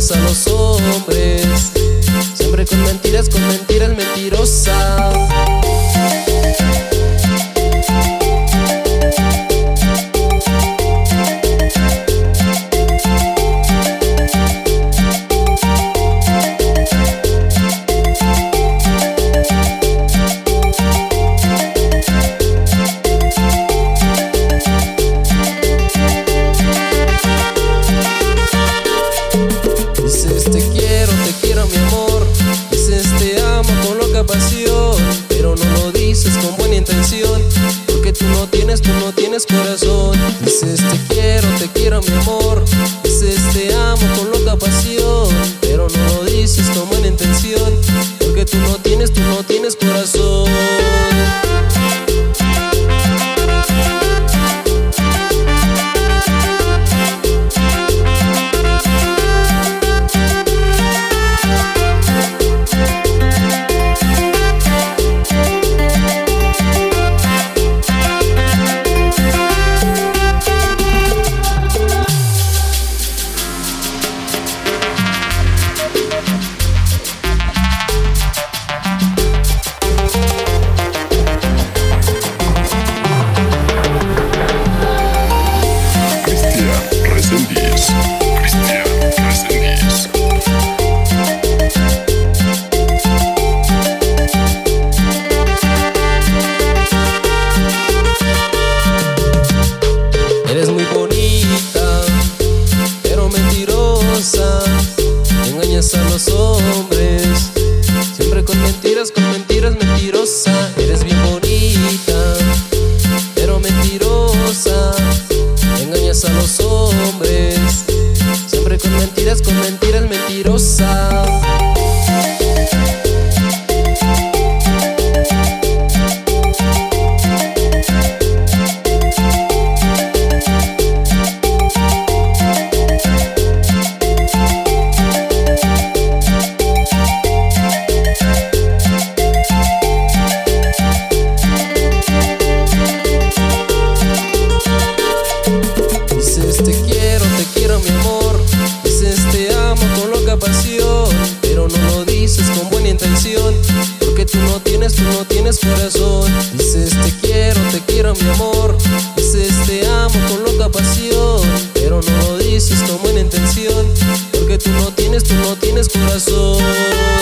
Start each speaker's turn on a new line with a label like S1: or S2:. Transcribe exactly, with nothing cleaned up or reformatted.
S1: engañas a los hombres, siempre con mentiras, con mentiras, mentirosa. Pasión, pero no lo dices con buena intención, porque tú no tienes, tú no tienes corazón. Dices te quiero, te quiero mi amor, dices te amo con loca pasión, pero no lo dices con buena intención, porque tú no tienes, tú no tienes corazón. Eres muy bonita, pero mentirosa, engañas a los hombres, siempre con mentiras, con mentiras, mentirosa. Eres bien bonita, pero mentirosa, engañas a los hombres, siempre con mentiras, con mentiras, mentirosa. Pasión, pero no lo dices con buena intención, porque tú no tienes, tú no tienes corazón. Dices te quiero, te quiero mi amor, dices te amo con loca pasión, pero no lo dices con buena intención, porque tú no tienes, tú no tienes corazón.